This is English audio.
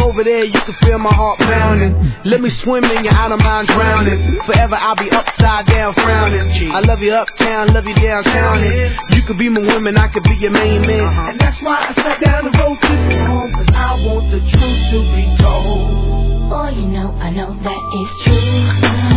over there, you can feel my heart pounding. Let me swim in you, I don't mind drowning. Forever I'll be upside down frowning. I love you uptown, love you downtown. You could be my woman, I could be your main man. And that's why I sat down and wrote this song, 'cause I want the truth to be told. Oh, you know, I know that it's true.